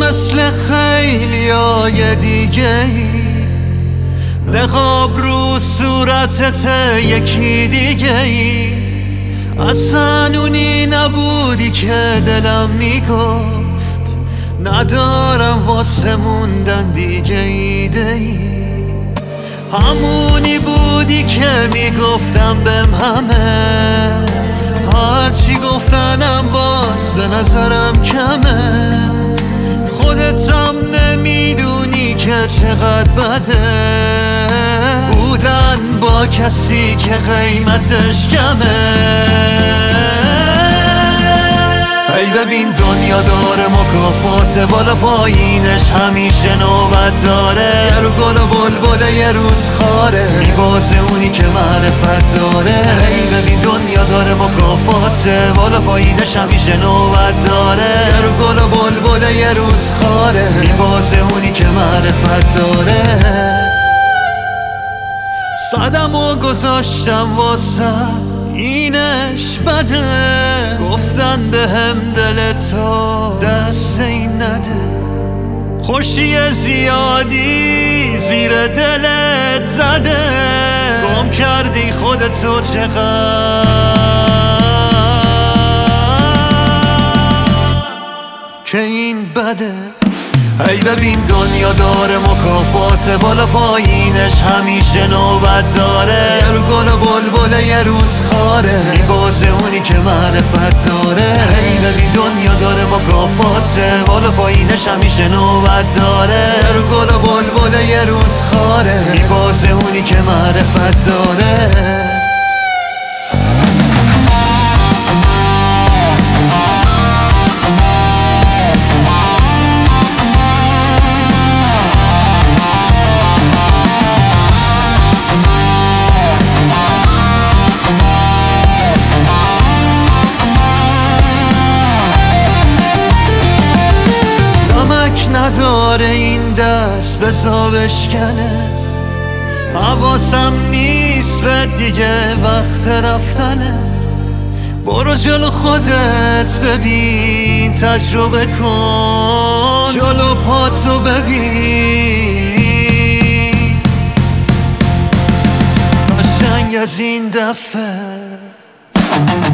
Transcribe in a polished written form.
مثل خیلیای دیگه ای، نقاب رو صورتت یکی دیگه ای. اصلا اونی نبودی که دلم میگفت ندارم واسه موندن دیگه ایده ای. همونی بودی که میگفتم بهم همه، هرچی گفتنم باز به نظرم کمه. خودتم نمیدونی که چقدر بده بودن با کسی که قیمتش کمه. ای ببین دنیا داره مکافات، بالا پایینش همیشه نوبت داره. یه رو گل و بلبله یه روز خاره، میبازه اونی که معرفت داره. ای ببین دنیا داره مکافات، بالا پایینش همیشه نوبت داره. یه رو گل و بلبله یه روز خاره، میبازه اونی که معرفت داره. صدمو گذاشتم واسه اینش بده، گفتن بهم دلتو دست این نده. خوشی زیادی زیر دلت زده، گم کردی خودتو چقدر که این بده. ای ببین دنیا داره مکافات، بالا پایینش همیشه نوبت داره. یه رو گل و بلبله یه روز خاره، میبازه اونی که معرفت داره. ای ببین دنیا داره مکافات، بالا پایینش همیشه نوبت داره. یه رو گل و بلبله یه روز خاره، میبازه اونی که معرفت داره. نداره این دست بزا بشکنه، حواسم نیست به دیگه وقت رفتنه. برو جلو خودت ببین، تجربه کن جلو پاتو ببین. قشنگ از این دفعه